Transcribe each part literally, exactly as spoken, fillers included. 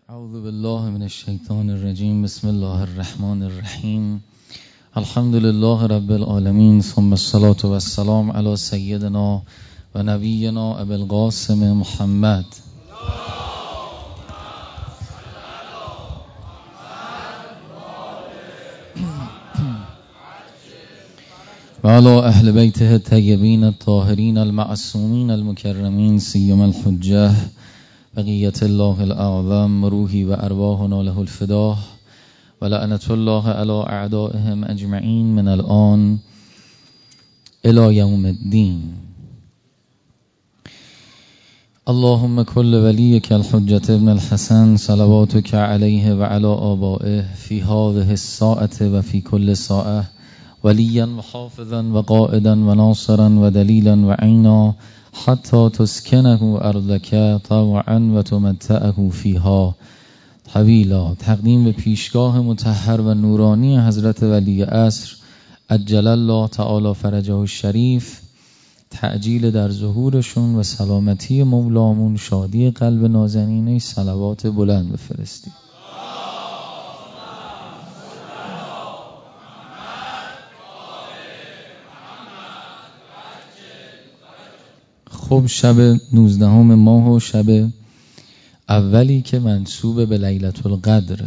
اعوذ بالله من الشیطان الرجیم. بسم الله الرحمن الرحیم. الحمد لله رب العالمین، ثم الصلاة والسلام علی سیدنا و نبینا ابی القاسم محمد و علی اهل بیته الطیبین الطاهرین المعصومین المکرمین، سیما الحجه بقیت الله الاعظم، روحی و ارواحنا له الفداء و لعنت الله علی اعدائهم اجمعین من الان الی یوم الدین. اللهم کل ولیک الحجة ابن الحسن صلواتک علیه و علی آبائه فی هذه الساعة و فی کل ساعة ولیا و حافظا و قائدا و ناصرا و دلیلا و عینا حتی تسکنه ارضک طوعا و تمتعه فیها طویلا. تقدیم به پیشگاه مطهر و نورانی حضرت ولی عصر عجل الله تعالی فرجه الشریف، تعجیل در ظهورشون و سلامتی مولامون، شادی قلب نازنینه، صلوات بلند بفرستی. خب شب نوزدهم ماه و شب اولی که منسوب به لیلة القدر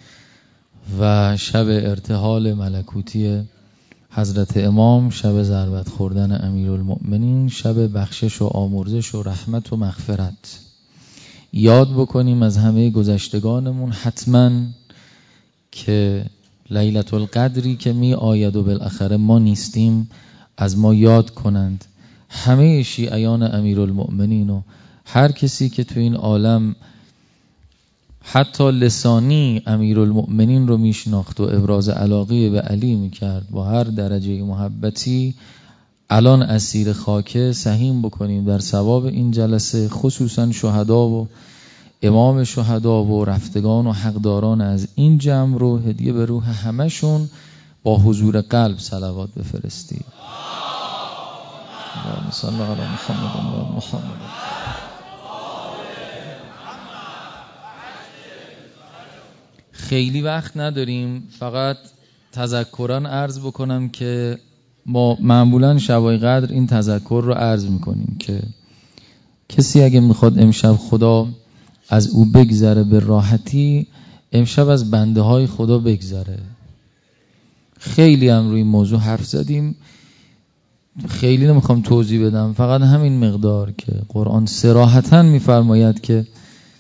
و شب ارتحال ملکوتی حضرت امام، شب ضربت خوردن امیرالمؤمنین، شب بخشش و آمرزش و رحمت و مغفرت. یاد بکنیم از همه گذشتگانمون حتما که لیلة القدری که می آید و بالاخره ما نیستیم از ما یاد کنند. همه شیعیان امیرالمؤمنین و هر کسی که تو این عالم حتی لسانی امیرالمؤمنین رو میشناخت و ابراز علاقه به علی میکرد با هر درجه محبتی، الان اسیر خاکه، سهیم بکنیم در ثواب این جلسه، خصوصا شهدا و امام شهدا و رفتگان و حقداران از این جمع رو هدیه به روح همشون با حضور قلب صلوات بفرستی. اللهم صل علی محمد و محمد. خیلی وقت نداریم، فقط تذکران عرض بکنم که ما معمولا شبای قدر این تذکر رو عرض میکنیم که کسی اگه میخواد امشب خدا از او بگذره به راحتی، امشب از بنده های خدا بگذره. خیلی هم روی موضوع حرف زدیم، خیلی نمیخوام توضیح بدم، فقط همین مقدار که قرآن صراحتاً میفرماید که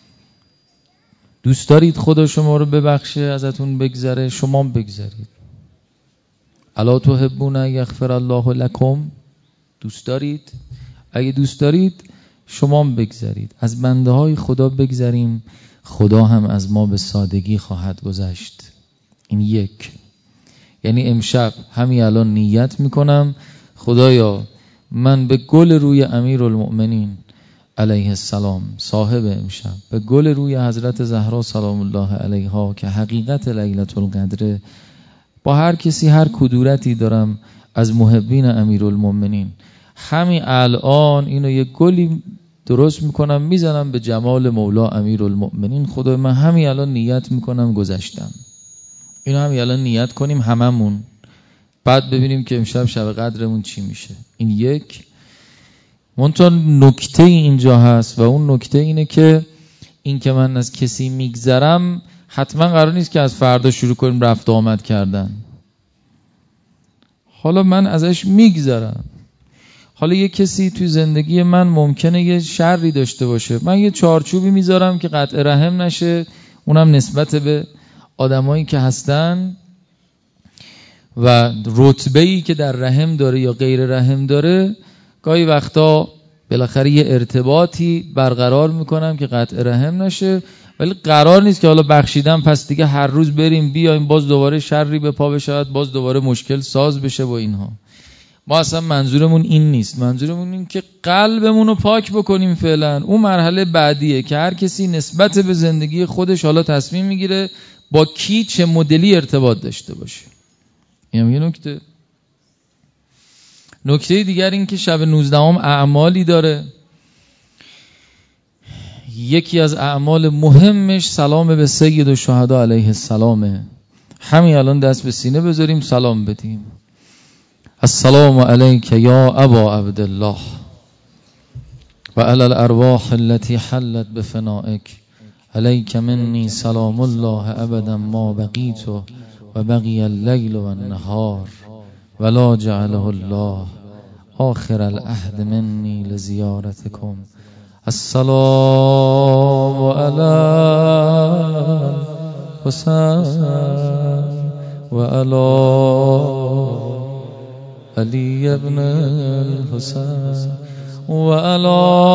دوست دارید خدا شما رو ببخشه، ازتون بگذره، شما بگذرید. الا تحبون یغفر الله لکم؟ دوست دارید؟ اگه دوست دارید شما بگذرید، از بنده های خدا بگذریم، خدا هم از ما به سادگی خواهد گذشت. این یک. یعنی امشب همین الان نیت میکنم خدایا من به گل روی امیرالمؤمنین علیه السلام صاحب امشب، به گل روی حضرت زهرا سلام الله علیها که حقیقت لیلة القدر، با هر کسی هر کدورتی دارم از محبین امیرالمؤمنین، همین الان اینو یک گلی درست میکنم میزنم به جمال مولا امیرالمؤمنین. خدا من همین الان نیت میکنم گذشتم. اینو همین الان نیت کنیم هممون، بعد ببینیم که امشب شب قدرمون چی میشه. این یک. منتها نکته اینجا هست و اون نکته اینه که این که من از کسی میگذرم حتما قرار نیست که از فردا شروع کنیم رفت آمد کردن. حالا من ازش میگذرم، حالا یه کسی توی زندگی من ممکنه یه شری داشته باشه، من یه چارچوبی میذارم که قطع رحم نشه، اونم نسبت به آدمایی که هستن و رتبه‌ای که در رحم داره یا غیر رحم داره. گاهی وقتا بالاخره یه ارتباطی برقرار میکنم که قطع رحم نشه، ولی قرار نیست که حالا بخشیدم پس دیگه هر روز بریم بیایم باز دوباره شری به پا بشه، باز دوباره مشکل ساز بشه با اینها. ما اصلا منظورمون این نیست، منظورمون این که قلبمون رو پاک بکنیم. فعلا اون مرحله بعدیه که هر کسی نسبت به زندگی خودش حالا تصمیم میگیره با کی چه مدلی ارتباط داشته باشه. این یه نکته. نکته دیگر این که شب نوزدهم اعمالی داره. یکی از اعمال مهمش سلام به سید الشهدا علیه السلامه. همین الان دست به سینه بذاریم سلام بدیم. السلام علیک یا ابا عبدالله و علی الارواح التي حلت بفنائک علیک منی سلام الله ابدا ما بقیت و بقی اللیل و النهار ولا جعله الله آخر العهد منی لزیارتکم. السلام علی حسین و علی علی ابن الحسین و علی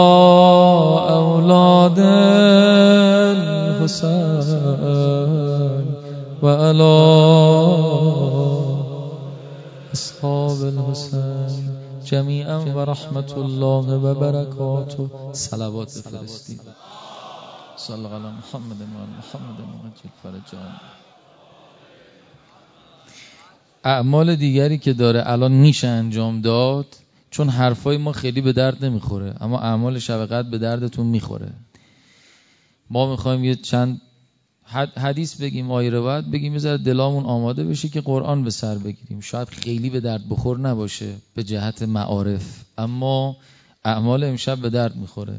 اولاد الحسین و علی اصحاب الحسین جمیعا و رحمت الله و برکاته. صلوات بفرستید. صلی الله علی محمد و محمد مجد فرجان. اعمال دیگری که داره الان میشه انجام داد، چون حرفای ما خیلی به درد نمیخوره اما اعمال شب قدر به دردتون میخوره. ما میخوایم یه چند حدیث بگیم، آیه روایت بگیم، بذار دلامون آماده بشه که قرآن به سر بگیریم. شاید خیلی به درد بخور نباشه به جهت معارف، اما اعمال امشب به درد میخوره.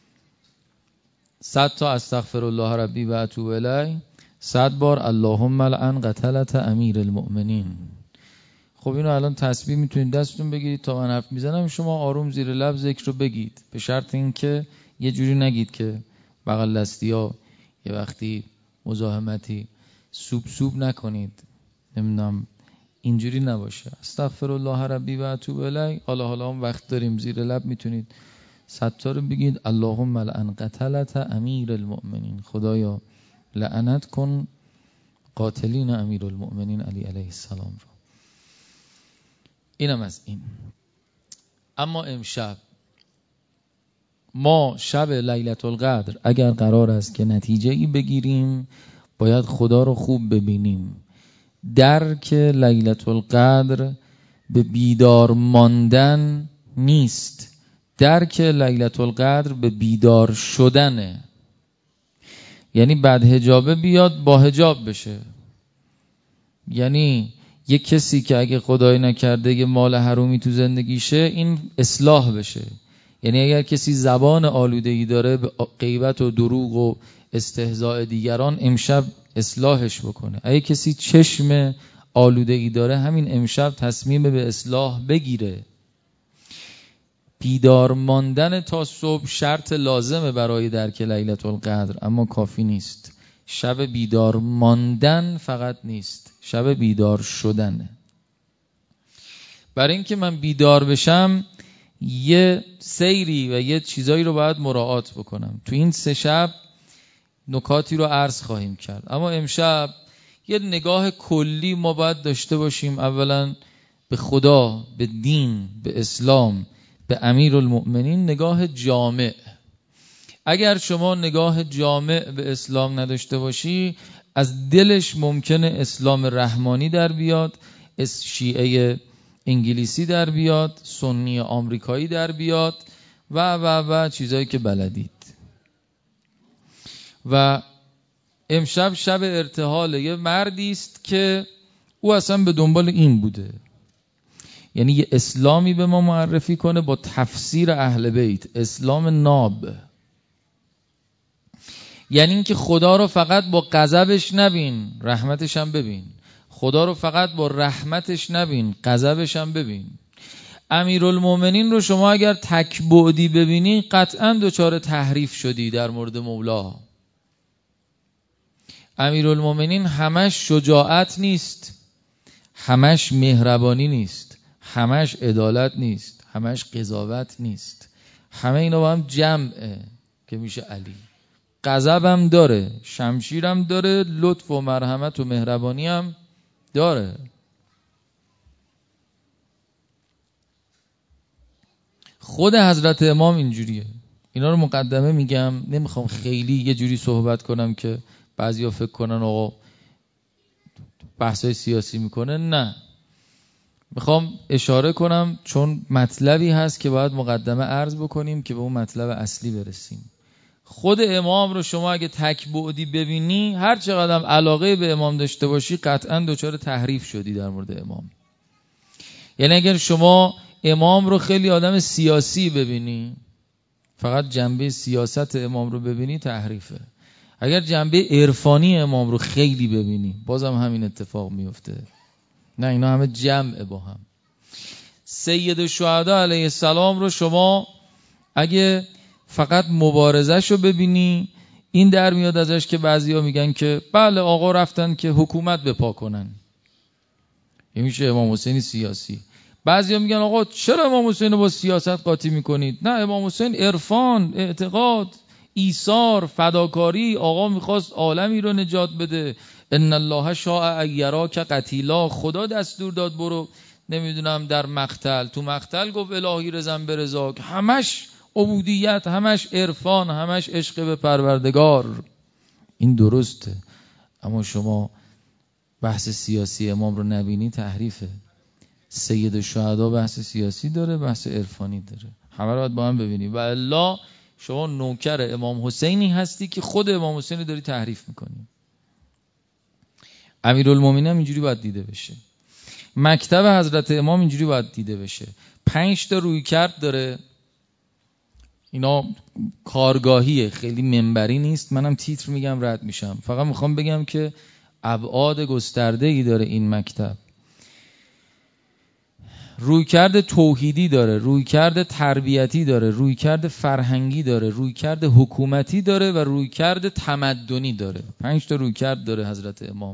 صد تا استغفر الله ربی و اتوب الیه، صد بار اللهم لعن قتلت امیر المؤمنین. خب اینو الان تسبیح میتونید دستتون بگیرید تا من حرف میزنم شما آروم زیر لب ذکر رو بگید، به شرط اینکه یه جوری نگید که بغل دستیا یه وقتی مزاحمتی سوب سوب نکنید، نمیدونم اینجوری نباشه. استغفر الله ربی و اتوب الیه. حالا حالا هم وقت داریم، زیر لب میتونید صد تا رو بگید. اللهم لعن قتلت امیر المؤمنین، خدایا لعنت کن قاتلین امیر المؤمنین علی علیه السلام رو. اینم از این. اما امشب ما شب لیلة القدر اگر قرار است که نتیجه ای بگیریم باید خدا رو خوب ببینیم. درک لیلة القدر به بیدار ماندن نیست، درک لیلة القدر به بیدار شدنه. یعنی بعد حجابه بیاد با حجاب بشه. یعنی یک کسی که اگه خدای نکرده یه مال حرومی تو زندگیشه این اصلاح بشه. یعنی اگر کسی زبان آلودگی داره به غیبت و دروغ و استهزاء دیگران، امشب اصلاحش بکنه. اگه کسی چشم آلودگی داره همین امشب تصمیم به اصلاح بگیره. بیدار ماندن تا صبح شرط لازمه برای درک لیلة القدر، اما کافی نیست. شب بیدار ماندن فقط نیست، شب بیدار شدنه. برای اینکه من بیدار بشم یه سیری و یه چیزایی رو باید مراعات بکنم. تو این سه شب نکاتی رو عرض خواهیم کرد، اما امشب یه نگاه کلی ما باید داشته باشیم. اولا به خدا، به دین، به اسلام، به امیر المؤمنین نگاه جامع. اگر شما نگاه جامع به اسلام نداشته باشی، از دلش ممکنه اسلام رحمانی در بیاد، از شیعه انگلیسی در بیاد، سنی آمریکایی در بیاد و و و چیزایی که بلدید. و امشب شب ارتحال یه مردی است که او اصلا به دنبال این بوده، یعنی یه اسلامی به ما معرفی کنه با تفسیر اهل بیت، اسلام ناب. یعنی اینکه خدا رو فقط با غضبش نبین، رحمتش هم ببین. خدا رو فقط با رحمتش نبین، غضبش هم ببین. امیرالمومنین رو شما اگر تک بعدی ببینی قطعاً دچار تحریف شدی در مورد مولا. امیرالمومنین همش شجاعت نیست، همش مهربانی نیست، همش عدالت نیست، همش قضاوت نیست. همه اینا با هم جمعه که میشه علی. غضبم داره، شمشیرم داره، لطف و مرحمت و مهربانی هم داره. خود حضرت امام اینجوریه. اینا رو مقدمه میگم، نمیخوام خیلی یه جوری صحبت کنم که بعضیا فکر کنن آقا بحثای سیاسی میکنه. نه، میخوام اشاره کنم چون مطلبی هست که باید مقدمه عرض بکنیم که به اون مطلب اصلی برسیم. خود امام رو شما اگه تک بعدی ببینی، هر چقدر علاقه به امام داشته باشی، قطعا دچار تحریف شدی در مورد امام. یعنی اگر شما امام رو خیلی آدم سیاسی ببینی، فقط جنبه سیاست امام رو ببینی، تحریفه. اگر جنبه عرفانی امام رو خیلی ببینی، بازم همین اتفاق میفته. نه، اینا همه جمعه با هم. سید الشهدا علیه السلام رو شما اگه فقط مبارزش رو ببینی، این در میاد ازش که بعضیا میگن که بله آقا رفتن که حکومت بپا کنن، این میشه امام حسین سیاسی. بعضیا میگن آقا چرا امام حسین رو با سیاست قاطی میکنید؟ نه، امام حسین عرفان، اعتقاد، ایثار، فداکاری، آقا میخواست عالمی رو نجات بده. ان الله شاء ان یراک قتیلا، خدا دستور داد برو نمیدونم در مقتل، تو مقتل گفت الهی رضا برضاک. همش عبودیت، همش عرفان، همش عشق به پروردگار. این درسته، اما شما بحث سیاسی امام رو نبینی، تحریفه. سید الشهدا بحث سیاسی داره، بحث عرفانی داره، همه رو باید با هم ببینی. و الا شما نوکر امام حسینی هستی که خود امام حسینی داری تحریف میکنی. امیرالمومنین هم اینجوری باید دیده بشه. مکتب حضرت امام اینجوری باید دیده بشه. پنج تا رویکرد داره. اینا کارگاهیه، خیلی منبری نیست، منم تیتر میگم رد میشم. فقط میخوام بگم که ابعاد گسترده‌ای داره این مکتب. رویکرد توحیدی داره، رویکرد تربیتی داره، رویکرد فرهنگی داره، رویکرد حکومتی داره و رویکرد تمدنی داره. پنج تا رویکرد داره حضرت امام.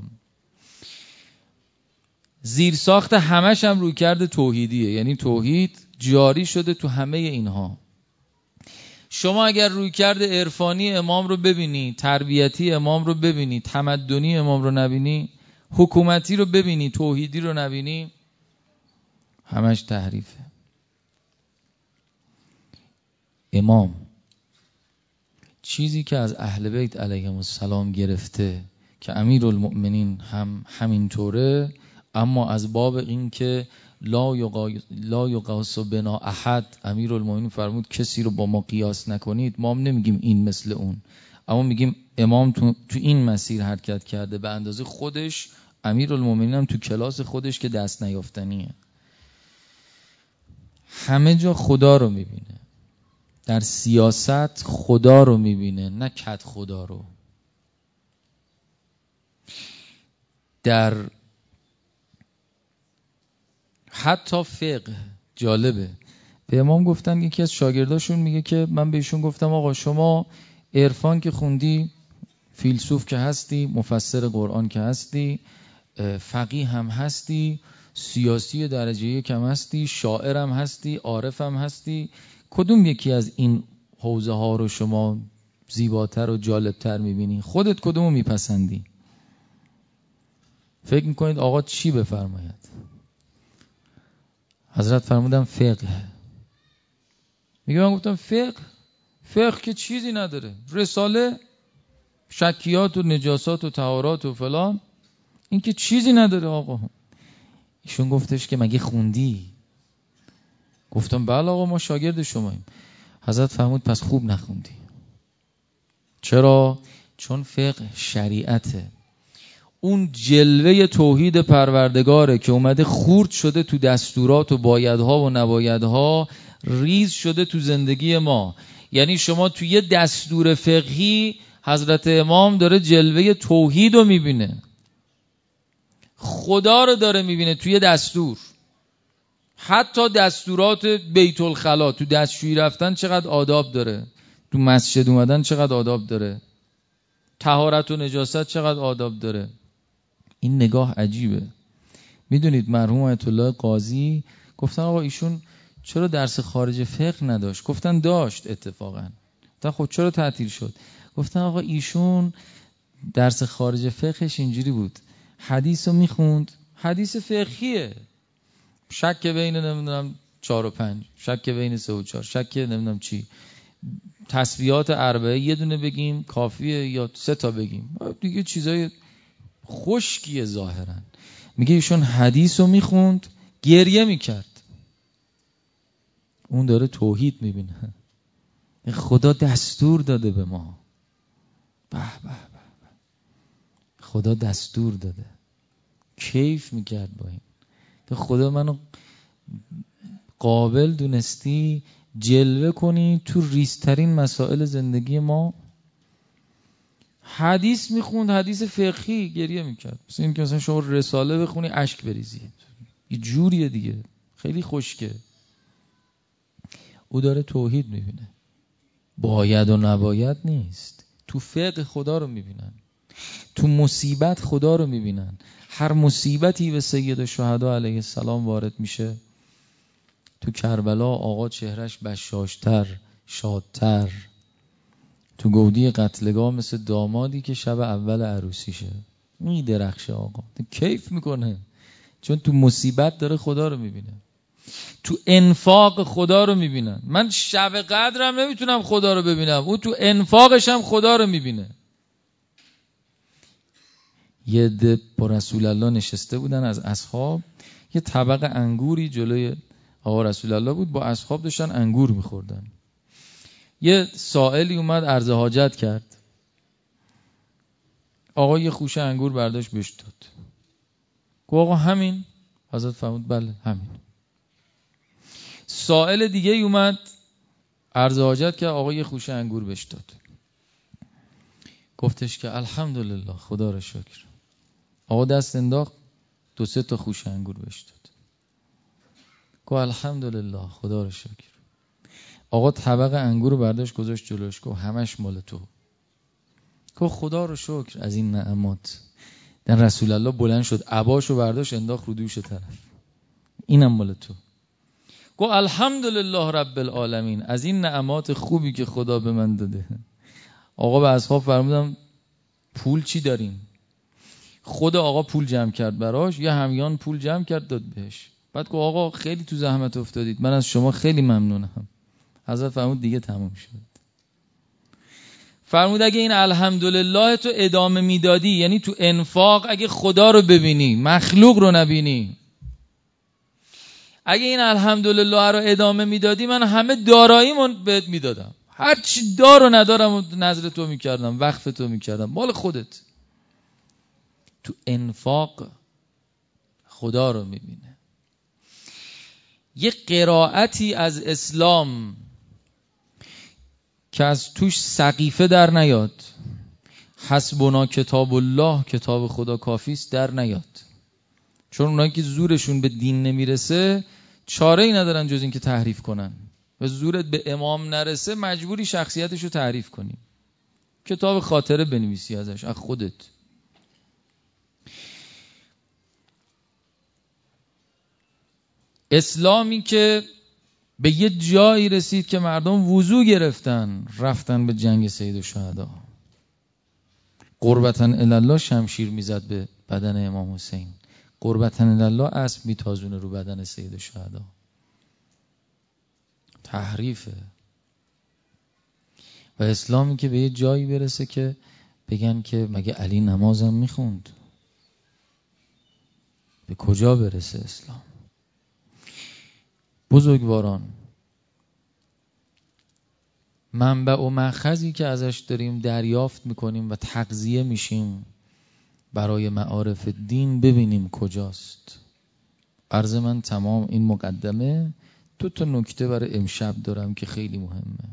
زیر ساخت همش هم رویکرد توحیدیه، یعنی توحید جاری شده تو همه اینها. شما اگر رویکرد عرفانی امام رو ببینی، تربیتی امام رو ببینی، تمدنی امام رو نبینی، حکومتی رو ببینی، توحیدی رو نبینی، همش تحریفه. امام چیزی که از اهل بیت علیهم السلام گرفته که امیرالمؤمنین هم همینطوره، اما از باب این که لا یقا... لا یقاس بنا احد، امیرالمؤمنین فرمود کسی رو با ما قیاس نکنید. ما هم نمیگیم این مثل اون، اما میگیم امام تو, تو این مسیر حرکت کرده به اندازه خودش، امیرالمؤمنین هم تو کلاس خودش که دست نیافتنیه. همه جا خدا رو میبینه، در سیاست خدا رو میبینه، نه کد خدا رو. در حتی فقه جالبه، به امام گفتن، یکی از شاگرداشون میگه که من به ایشون گفتم آقا شما عرفان که خوندی، فیلسوف که هستی، مفسر قرآن که هستی، فقیه هم هستی، سیاسی درجه یک هم هستی، شاعر هم هستی، عارف هم هستی، کدوم یکی از این حوزه ها رو شما زیباتر و جالبتر میبینی؟ خودت کدومو میپسندی؟ فکر میکنید آقا چی بفرماید؟ حضرت فرمودن فقه. میگه من گفتم فقه؟ فقه که چیزی نداره، رساله شکیات و نجاسات و طهارات و فلان، این که چیزی نداره آقا. ایشون گفتش که مگه خوندی؟ گفتم بله آقا ما شاگرد شماییم. حضرت فرمود پس خوب نخوندی. چرا؟ چون فقه شریعته، اون جلوه توحید پروردگاره که اومده خورد شده تو دستورات و بایدها و نبایدها، ریز شده تو زندگی ما. یعنی شما تو یه دستور فقهی حضرت امام داره جلوه توحید رو میبینه، خدا رو داره میبینه توی دستور. حتی دستورات بیت الخلا، تو دستشویی رفتن چقدر آداب داره، تو مسجد اومدن چقدر آداب داره، طهارت و نجاست چقدر آداب داره. این نگاه عجیبه. میدونید مرحوم آیت الله قاضی گفتن آقا ایشون چرا درس خارج فقه نداشت؟ گفتن داشت اتفاقا. گفتن خب چرا تعطیل شد؟ گفتن آقا ایشون درس خارج فقهش اینجوری بود، حدیث رو میخوند، حدیث فقهیه، شک بین نمیدونم چار و پنج، شک بین سه و چار، شک نمیدونم چی، تسبیحات اربعه یه دونه بگیم کافیه یا سه تا بگیم، دیگه چیزای خشکیه ظاهرا. میگه ایشون حدیث رو میخوند، گریه میکرد. اون داره توحید میبینه. خدا دستور داده به ما. به به به، خدا دستور داده. کیف میکرد با این. تو خدا منو قابل دونستی جلوه کنی تو ریزترین مسائل زندگی ما. حدیث میخوند، حدیث فقهی، گریه میکرد. مثل این که مثلا شما رساله بخونی اشک بریزی. یه جوریه دیگه، خیلی خشکه. او داره توحید میبینه، باید و نباید نیست. تو فقه خدا رو میبینن، تو مصیبت خدا رو میبینن. هر مصیبتی به سید الشهدا علیه السلام وارد میشه، تو کربلا آقا چهرش بشاشتر، شادتر. تو گودی قتلگاه مثل دامادی که شب اول عروسیشه، میدرخشه آقا، کیف میکنه، چون تو مصیبت داره خدا رو میبینه. تو انفاق خدا رو میبینن. من شب قدرم نمیتونم خدا رو ببینم، او تو انفاقش هم خدا رو میبینه. یه ده با رسول الله نشسته بودن از اصحاب، یه طبق انگوری جلوی آقا رسول الله بود، با اصحاب داشتن انگور میخوردن. یه سائلی اومد عرض حاجت کرد، آقا یه خوشه انگور برداشت بهش داد. گفت آقا همین؟ حضرت فرمود بله همین. سائل دیگه ای اومد عرض حاجت کرد، آقا یه خوشه انگور بهش داد. گفتش که الحمدلله، خدا را شکر. آقا دست انداخت، دو سه تا خوشه انگور بهش داد. گفت الحمدلله، خدا را شکر. آقا طبق انگور رو برداشت گذاشت جلوش، گفت همش مال تو. گفت خدا رو شکر از این نعمات. در رسول الله بلند شد، عباشو برداشت انداخت رو دوش طرف، اینم مال تو. گفت الحمدلله رب العالمین، از این نعمات خوبی که خدا به من داده. آقا به اصحاب فرمودم پول چی دارین؟ خود آقا پول جمع کرد براش، یه همیان پول جمع کرد داد بهش. بعد گفت آقا خیلی تو زحمت افتادید، من از شما خیلی ممنونم. حضرت فرمود دیگه تموم شد. فرمود اگه این الحمدلله تو ادامه میدادی، یعنی تو انفاق اگه خدا رو ببینی مخلوق رو نبینی، اگه این الحمدلله رو ادامه میدادی، من همه داراییمو بهت میدادم، هر چی دار و ندارم و نظر تو میکردم، وقف تو میکردم، مال خودت. تو انفاق خدا رو میبینه. یه قرائتی از اسلام که از توش سقیفه در نیاد، حسبنا کتاب الله، کتاب خدا کافیست، در نیاد. چون اونایی که زورشون به دین نمیرسه چاره ای ندارن جز این که تحریف کنن. و زورت به امام نرسه مجبوری شخصیتشو تحریف کنی، کتاب خاطره بنویسی ازش از خودت. اسلامی که به یه جایی رسید که مردم وضو گرفتن رفتن به جنگ سید الشهدا. قربتاً الله شمشیر میزد به بدن امام حسین، قربتاً الله اسب میتازونه رو بدن سید الشهدا. تحریفه. و اسلامی که به یه جایی برسه که بگن که مگه علی نمازم میخوند؟ به کجا برسه اسلام؟ بزرگواران، منبع و مأخذی که ازش داریم دریافت میکنیم و تغذیه میشیم برای معارف دین، ببینیم کجاست. عرض من تمام این مقدمه. دو تا نکته برای امشب دارم که خیلی مهمه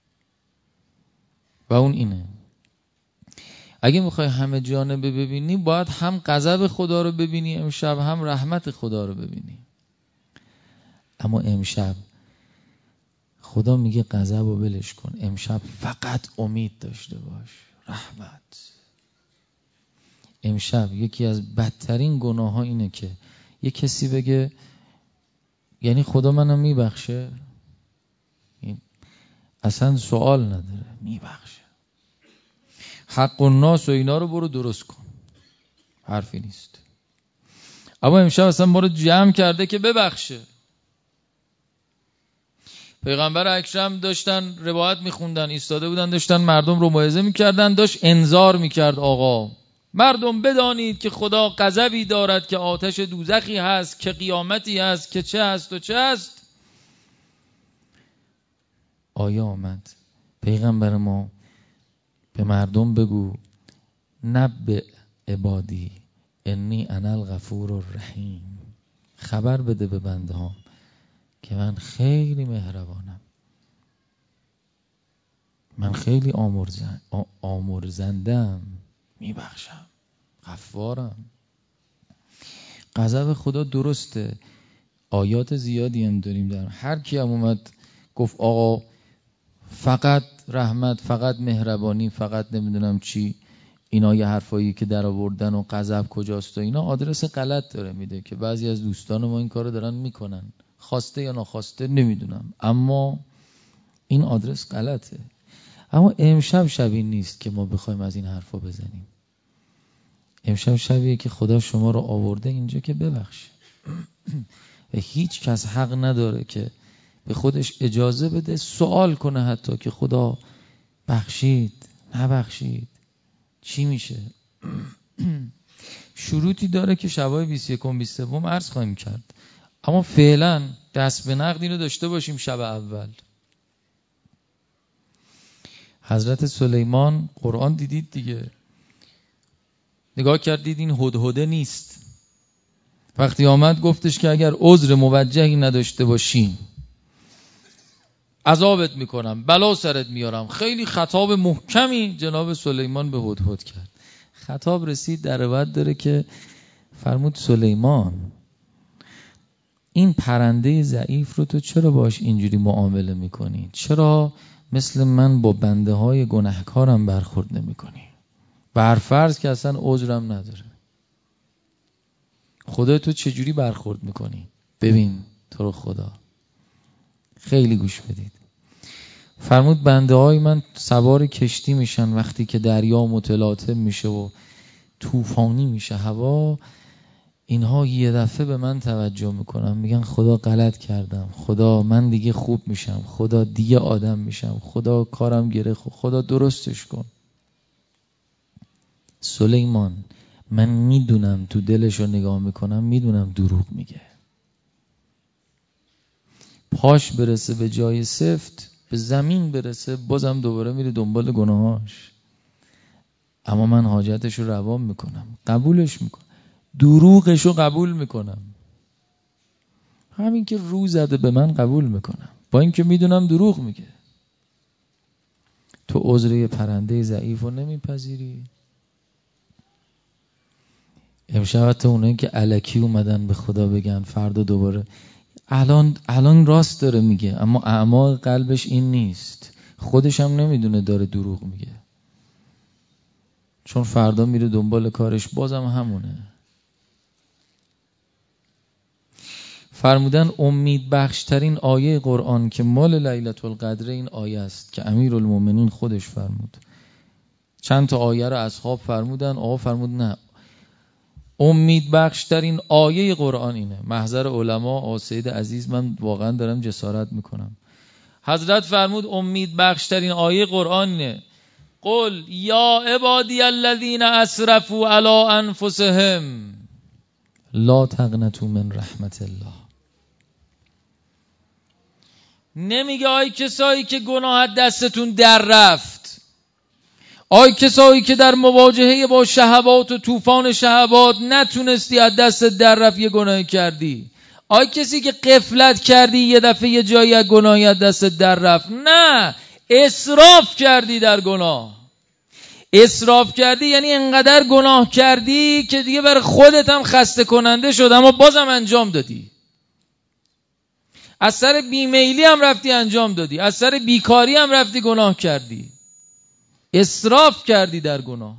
و اون اینه: اگه میخوای همه جانبه ببینی، باید هم غضب خدا رو ببینی امشب، هم رحمت خدا رو ببینی. اما امشب خدا میگه غضب رو ولش کن، امشب فقط امید داشته باش، رحمت. امشب یکی از بدترین گناه ها اینه که یه کسی بگه یعنی خدا منو میبخشه؟ اصلا سوال نداره، میبخشه. حق الناس و اینا رو برو درست کن، حرفی نیست. اما امشب اصلا ما رو جمع کرده که ببخشه. پیغمبر اکرم داشتن روایت میخوندن، ایستاده بودن داشتن مردم رو موعظه میکردن، داشت انذار میکرد آقا مردم بدانید که خدا غضبی دارد، که آتش دوزخی هست، که قیامتی هست، که چه هست و چه هست. آیه آمد پیغمبر ما به مردم بگو نبئ عبادی انی انا الغفور الرحیم، خبر بده به بنده هام که من خیلی مهربانم، من خیلی آمرزن آمرزندم، میبخشم، غفارم. غضب خدا درسته، آیات زیادی هم داریم در هر کی هم اومد گفت آقا فقط رحمت، فقط مهربانی، فقط نمیدونم چی، اینا یه حرفایی که در آوردن و غضب کجاست و اینا آدرس غلط داره میده که بعضی از دوستان ما این کارو دارن میکنن، خواسته یا ناخواسته نمیدونم، اما این آدرس غلطه. اما امشب شبی نیست که ما بخوایم از این حرفا بزنیم. امشب شبیه که خدا شما رو آورده اینجا که ببخشه و هیچ کس حق نداره که به خودش اجازه بده سوال کنه حتی که خدا بخشید نبخشید چی میشه. شروطی داره که شبای بیست و یکم بیست و سوم عرض خواهیم کرد، اما فعلا دست به نقدی رو داشته باشیم. شب اول حضرت سلیمان، قرآن دیدید دیگه، نگاه کردید این هدهده نیست. وقتی آمد گفتش که اگر عذر موجهی نداشته باشی عذابت میکنم، بلا سرت میارم. خیلی خطاب محکمی جناب سلیمان به هدهد کرد. خطاب رسید در روایت داره که فرمود سلیمان این پرنده ضعیف رو تو چرا باش اینجوری معامله میکنی؟ چرا مثل من با بنده های گناهکارم برخورد نمی کنی؟ برفرض که اصلا عذرم نداره، خدا تو چجوری برخورد میکنی؟ ببین تو رو خدا. خیلی گوش بدید. فرمود بنده های من سوار کشتی میشن وقتی که دریا متلاطم میشه و طوفانی میشه هوا، اینها یه دفعه به من توجه میکنن، میگن خدا غلط کردم، خدا من دیگه خوب میشم، خدا دیگه آدم میشم، خدا کارم گره، خدا درستش کن. سلیمان من میدونم تو دلش رو نگاه میکنم میدونم دروغ میگه، پاش برسه به جای سفت به زمین برسه بازم دوباره میره دنبال گناهاش، اما من حاجتش رو روا میکنم، قبولش میکنم، دروغش رو قبول میکنم، همین که رو زده به من قبول میکنم با اینکه میدونم دروغ میگه. تو عذر پرنده ضعیف رو نمیپذیری. امشب تا اونایی که الکی اومدن به خدا بگن فردا دوباره، الان الان راست داره میگه اما اعماق قلبش این نیست، خودش هم نمیدونه داره دروغ میگه، چون فردا میره دنبال کارش بازم همونه. فرمودن امید بخشترین آیه قرآن که مال لیلة القدر این آیه است که امیرالمومنین خودش فرمود. چند تا آیه رو اصحاب فرمودن، آقا فرمود نه امید بخشترین آیه قرآن اینه. محضر علما آسید عزیز من واقعا دارم جسارت میکنم، حضرت فرمود امید بخشترین آیه قرآن اینه قل یا عبادی الذین اسرفوا علی انفسهم لا تقنطوا من رحمت الله. نمیگه آی کسایی که گناه دستتون در رفت، آی کسایی که در مواجهه با شهوات و طوفان شهوات نتونستی از دست در رفت یه گناه کردی، آی کسی که غفلت کردی یه دفعه یه جایی از گناهی از دست در رفت، نه اسراف کردی در گناه. اسراف کردی یعنی انقدر گناه کردی که دیگه برای خودت هم خسته کننده شد اما بازم انجام دادی، از سر بیمیلی هم رفتی انجام دادی، از سر بیکاری هم رفتی گناه کردی، اسراف کردی در گناه.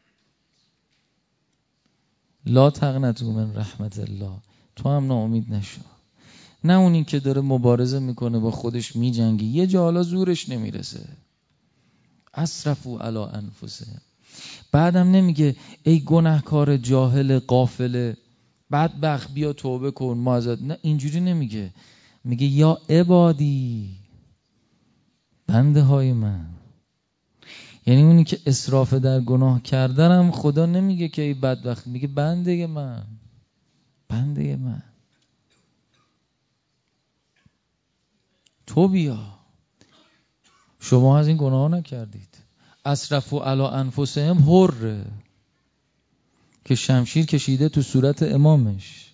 لا تقنطوا من رحمت الله، تو هم ناامید نشو. نه اونی که داره مبارزه میکنه با خودش میجنگه یه جا حالا زورش نمیرسه، اسرفوا علی انفسهم. بعدم نمیگه ای گناهکار جاهل غافل بدبخت بیا توبه کن ما ازت، نه اینجوری نمیگه، میگه یا عبادی بنده های من. یعنی اونی که اسراف در گناه کردنم خدا نمیگه که ای بدبخت، میگه بنده من، بنده من تو بیا. شما از این گناه نکردید. اسرفوا علی انفسهم حره که شمشیر کشیده تو صورت امامش.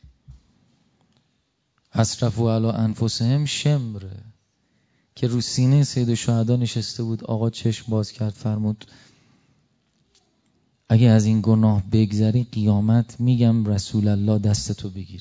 اسرفوا علی انفسهم شمره که رو سینه سید الشهدا نشسته بود. آقا چشم باز کرد فرمود اگه از این گناه بگذری قیامت میگم رسول الله دستتو بگیره.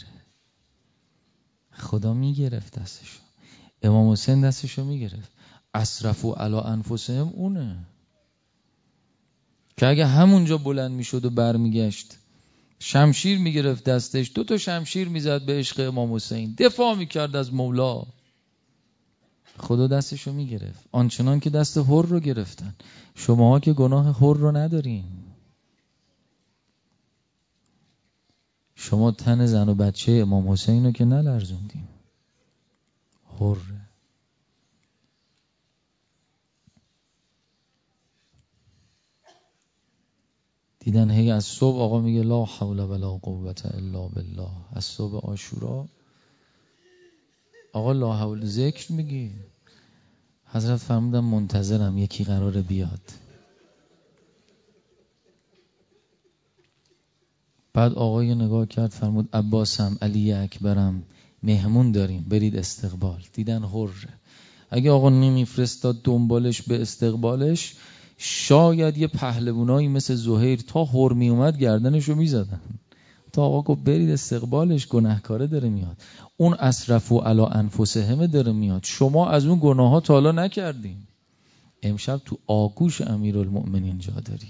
خدا میگرفت دستشو، امام حسین دستشو میگرفت. اسرفوا علی انفسهم اونه که اگه همونجا بلند میشد و برمیگشت شمشیر میگرفت دستش، دو تا شمشیر میزد به عشق امام حسین، دفاع میکرد از مولا، خدا دستشو میگرفت. آنچنان که دست حر رو گرفتن. شماها که گناه حر رو ندارین. شما تن زن و بچه امام حسین رو که نلرزوندین. حره. دیدن هی از صبح آقا میگه لا حول ولا قوة الا بالله. از صبح عاشورا آقا لا حول ذکر میگی. حضرت فرمودن منتظرم یکی قراره بیاد. بعد آقای نگاه کرد فرمود عباسم علی اکبرم مهمون داریم برید استقبال. دیدن حره. اگه آقا نمیفرستاد دنبالش به استقبالش شاید یه پهلوانایی مثل زهیر تا حر می اومد گردنشو میزدن. تا آقا گفت برید استقبالش گناهکاره داره میاد. اون اسرفوا علی انفسهم داره میاد. شما از اون گناه ها تا حالا نکردین. امشب تو آغوش امیرالمؤمنین جا داری.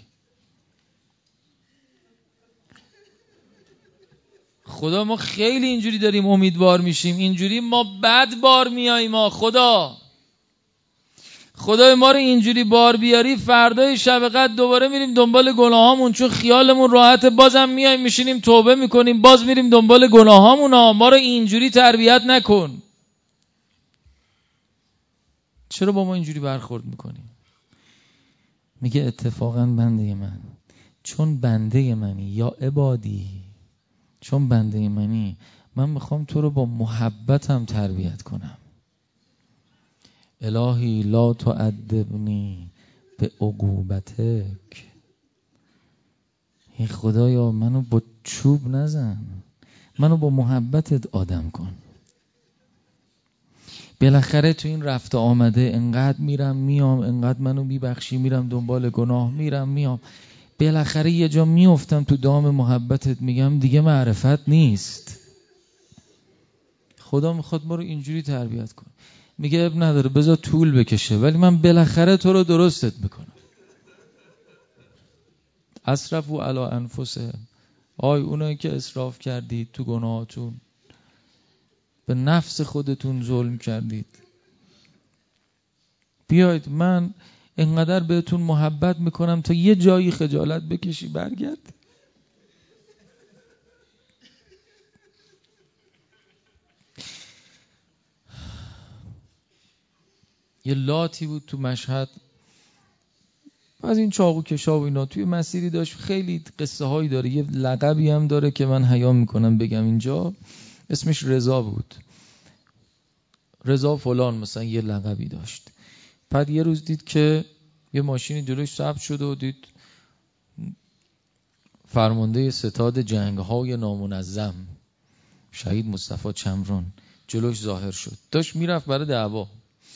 خدا ما خیلی اینجوری داریم امیدوار میشیم، اینجوری ما بد بار میاییم. ما خدا خدای ما رو اینجوری بار بیاری فردای شب قدر دوباره میریم دنبال گناهامون، چون خیالمون راحت بازم میایم میشینیم توبه میکنیم باز میریم دنبال گناهامون. ما رو اینجوری تربیت نکن. چرا با ما اینجوری برخورد میکنیم؟ میگه اتفاقا بنده من، چون بنده منی یا عبادی، چون بنده منی من میخوام تو رو با محبتم تربیت کنم. الهی لا تعذبنی به عقوبتک. ای خدایا منو با چوب نزن، منو با محبتت آدم کن. بالاخره تو این رفته آمده انقدر میرم میام، انقدر منو میبخشی، میرم دنبال گناه میرم میام، بالاخره یه جا میافتم تو دام محبتت، میگم دیگه معرفت نیست. خدا میخواد ما رو اینجوری تربیت کن. میگه اب نداره بذار طول بکشه ولی من بالاخره تو رو درستت میکنم. اسرفوا علی انفسهم. آی اونایی که اسراف کردید تو گناهاتون، به نفس خودتون ظلم کردید، بیاید من اینقدر بهتون محبت میکنم تا یه جایی خجالت بکشی برگرد. یه لاتی بود تو مشهد از این چاقو کشا و اینا، توی مسیری داشت، خیلی قصه هایی داره، یه لقبی هم داره که من حیا میکنم بگم اینجا، اسمش رضا بود. رضا فلان مثلا یه لقبی داشت. بعد یه روز دید که یه ماشینی جلوش ثبت شده و دید فرمانده ستاد جنگ های نامنظم شهید مصطفی چمران جلوش ظاهر شد، داشت میرفت برای دعوا.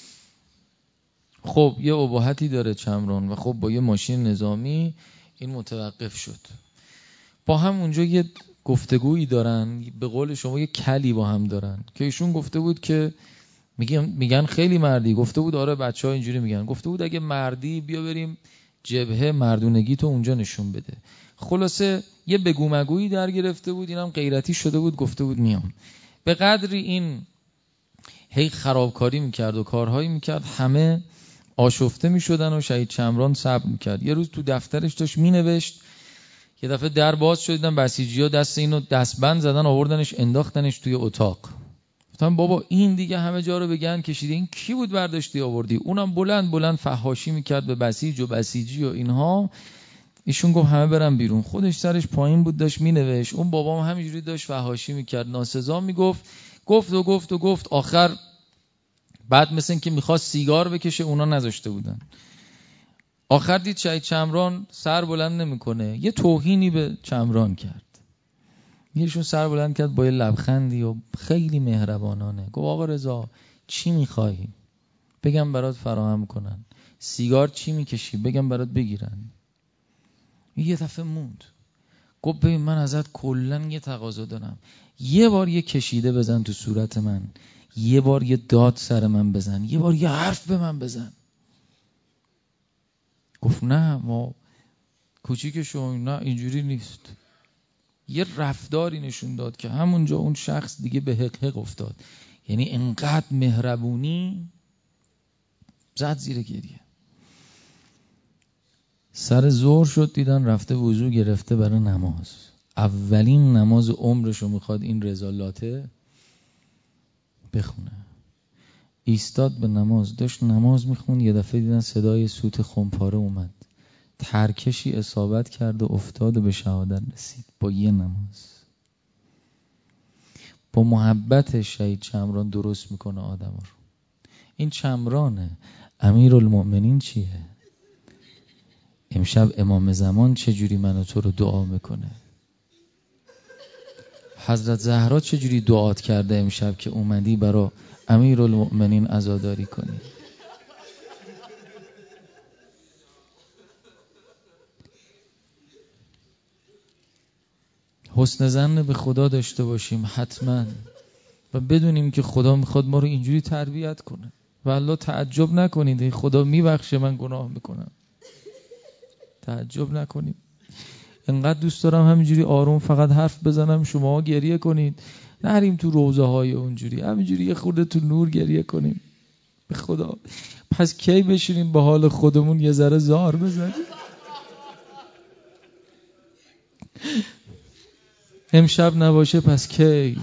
خب یه اباحتی داره چمران و خب با یه ماشین نظامی این متوقف شد. با هم اونجا یه گفتگویی دارن، به قول شما یه کلی با هم دارن که ایشون گفته بود که میگن میگن خیلی مردی، گفته بود آره بچه‌ها اینجوری میگن، گفته بود اگه مردی بیا بریم جبهه مردونگی تو اونجا نشون بده. خلاصه یه بگو مگویی در گرفته بود، اینم غیرتی شده بود گفته بود میام. به قدری این هی خرابکاری میکرد و کارهایی میکرد همه آشفته میشدن و شهید چمران صبر میکرد. یه روز تو دفترش داشت مینوشت، یه دفعه در باز شد، دیدن بسیجی‌ها دست اینو دستبند زدن آوردنش انداختنش توی اتاق. گفتم بابا این دیگه همه جا رو بگن کشیده، این کی بود برداشتی آوردی؟ اونم بلند بلند فحاشی میکرد به بسیج و بسیجی و اینها. ایشون گفت همه برن بیرون، خودش سرش پایین بود داشت مینوشت. اون بابام همینجوری داشت فحاشی میکرد، ناسزا میگفت، گفت و گفت و گفت. آخر بعد مثل این که میخواست سیگار بکشه، اونا نذاشته بودن. آخر دید شهید چمران سر بلند نمیکنه، یه توهینی به چمران کرد. یهشون سر بلند کرد با یه لبخندی و خیلی مهربانانه گفت آقا رضا چی میخوای؟ بگم برات فراهم کنن. سیگار چی میکشی؟ بگم برات بگیرن. یه دفعه موند، گفت ببین من ازت کلن یه تقاضا دارم، یه بار یه کشیده بزن تو صورت من، یه بار یه داد سر من بزن، یه بار یه حرف به من بزن. گفت نه ما کوچیک شما، نه اینجوری نیست. یه رفتاری نشون داد که همونجا اون شخص دیگه به حق حق افتاد. یعنی انقدر مهربونی، زد زیر گریه. سر ظهر شد دیدن رفته وضو گرفته برای نماز. اولین نماز عمرشو میخواد این رضالاته بخونه. ایستاد به نماز، داشت نماز میخون، یه دفعه دیدن صدای سوت خمپاره اومد. ترکشی اصابت کرد و افتاد و به شهادت رسید با یه نماز. با محبت شهید چمران درست میکنه آدم رو. این چمرانه. امیرالمؤمنین چیه؟ امشب امام زمان چجوری منو تو رو دعا میکنه؟ حضرت زهرا چجوری دعات کرده امشب که اومدی برا امیرالمؤمنین عزاداری کنی؟ حسن ظن به خدا داشته باشیم حتما و بدونیم که خدا میخواد ما رو اینجوری تربیت کنه. والله تعجب نکنید خدا میبخشه من گناه میکنم، تعجب نکنید. انقدر دوست دارم همینجوری آروم فقط حرف بزنم، شما گریه کنید، نریم تو روزه های اونجوری، همینجوری یه خورده تو نور گریه کنیم. به خدا پس کی بشینیم با حال خودمون یه ذره زار بزنیم؟ امشب نباشه پس کی؟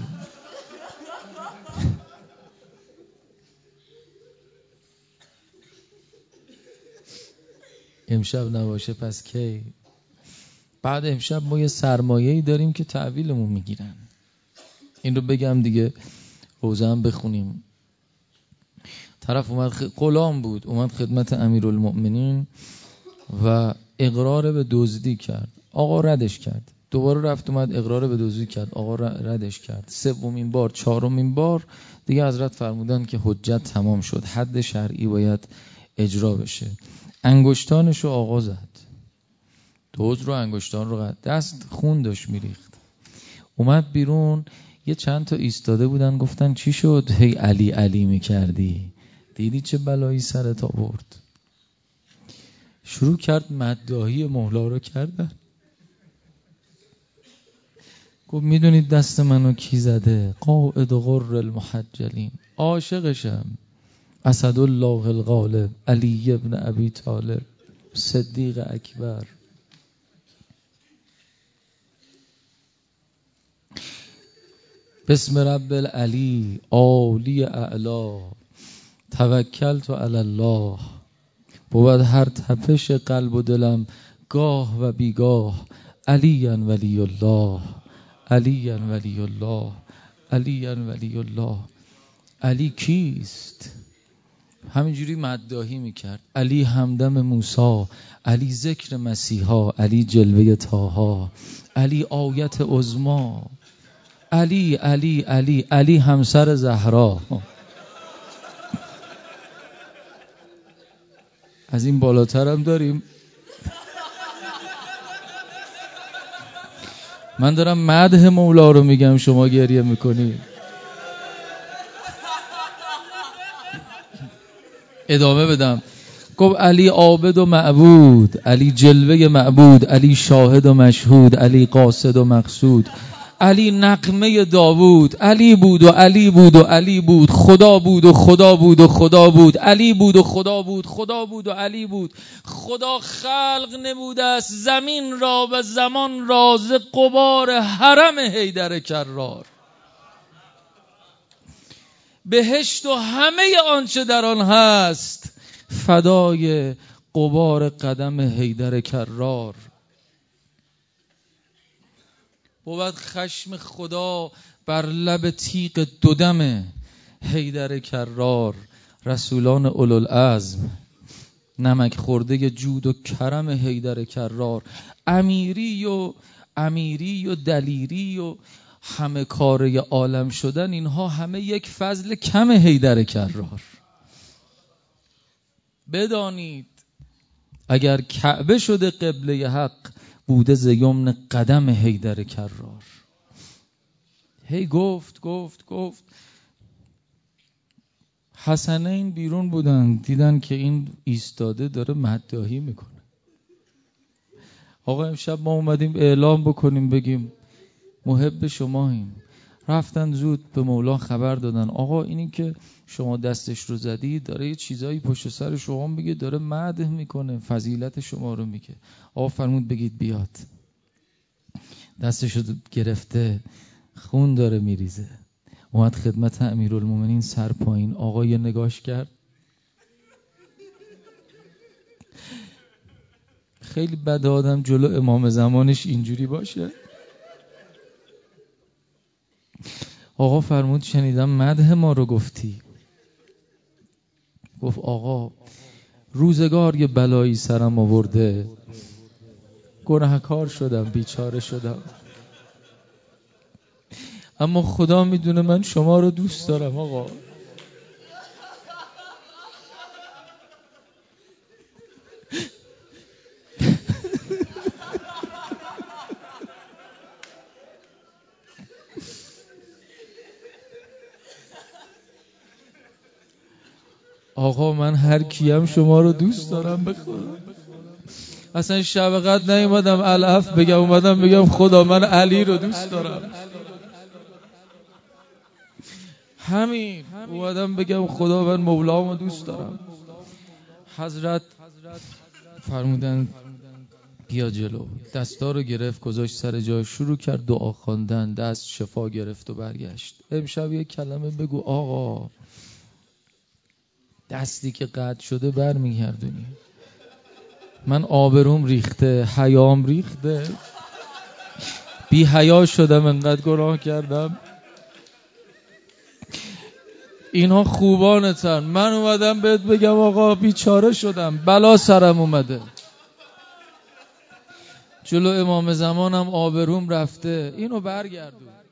امشب نباشه پس کی؟ بعد امشب ما یه سرمایه‌ای داریم که تحویلمون میگیرن. این رو بگم دیگه، روزه هم بخونیم. طرف اومد خ... غلام بود، اومد خدمت امیرالمؤمنین و اقرار به دزدی کرد. آقا ردش کرد. دوباره رفت اومد اقرار به دزدی کرد. آقا ردش کرد. سومین بار، چهارمین بار دیگه حضرت فرمودن که حجت تمام شد، حد شرعی باید اجرا بشه. انگشتانشو آقا زد. دزد رو انگشتان رو قد دست خون داشت میریخت. اومد بیرون، یه چند تا ایستاده بودن گفتن چی شد؟ هی علی علی میکردی، دیدی چه بلایی سرت آورد؟ شروع کرد مداحی مولا رو کردن. گفت میدونید دست منو کی زده؟ قائد غر المحجلین، عاشقشم، اسدالله الغالب علی ابن ابی طالب صدیق اکبر. بسم رب العلی عالی اعلا توکلت علی الله. بود هر تپش قلب و دلم گاه و بیگاه علی ولی الله، علی ولی الله، علی ولی الله. علی کیست؟ همینجوری مداحی میکرد. علی همدم موسی، علی ذکر مسیحا، علی جلوه طاها، علی آیت عظما، علی علی علی علی همسر زهرا. از این بالاتر هم داریم. من دارم مدح مولا رو میگم شما گریه میکنی. ادامه بدم. گفت علی عابد و معبود، علی جلوه معبود، علی شاهد و مشهود، علی قاصد و مقصود، علی نغمه داوود. علی بود و علی بود و علی بود، خدا بود و خدا بود و خدا بود، علی بود و خدا بود، خدا بود و علی بود. خدا خلق نموده است زمین را و زمان را ز غبار حرم حیدر کرار. بهشت و همه آنچه در آن هست فدای غبار قدم حیدر کرار. بود خشم خدا بر لب تیغ دودم حیدر کرار. رسولان اولوالعزم، نمک خورده جود و کرم حیدر کرار، امیری و امیری و دلیری و همه کاره عالم شدن، اینها همه یک فضل کم حیدر کرار. بدانید اگر کعبه شده قبله حق، بوده ز یمن قدم حیدر کرار. هی گفت گفت گفت. حسنین بیرون بودن، دیدن که این ایستاده داره مداحی میکنه. آقا امشب ما اومدیم اعلام بکنیم، بگیم محب شماییم. رفتن زود به مولا خبر دادن آقا اینی که شما دستش رو زدی داره یه چیزایی پشت سر شما میگه، داره مدح میکنه، فضیلت شما رو میگه. آقا فرمود بگید بیاد. دستش رو گرفته، خون داره میریزه. اومد خدمت امیرالمومنین، سر پایین. آقا یه نگاش کرد، خیلی بد آدم جلو امام زمانش اینجوری باشه. آقا فرمود شنیدم مدح ما رو گفتی. گفت آقا روزگار یه بلایی سرم آورده، گناهکار شدم، بیچاره شدم، اما خدا میدونه من شما رو دوست دارم. آقا آقا من هر کیم شما رو دوست دارم بخدا. اصلا شب قدر نیومدم الف بگم، اومدم بگم خدا من علی رو دوست دارم. همین اومدم بگم خدا من مولامو دوست دارم. حضرت فرمودن بیا جلو. دستا رو گرفت گذاشت سر جای، شروع کرد دعا خواندن، دست شفا گرفت و برگشت. امشب یک کلمه بگو آقا، دستی که قطع شده برمیگردونی. من آبروم ریخته، حیام ریخته، بی حیا شدم، انقدر گناه کردم. اینها خوبانتن، من اومدم بهت بگم آقا بیچاره شدم، بلا سرم اومده، جلو امام زمانم آبروم رفته، اینو برگردون.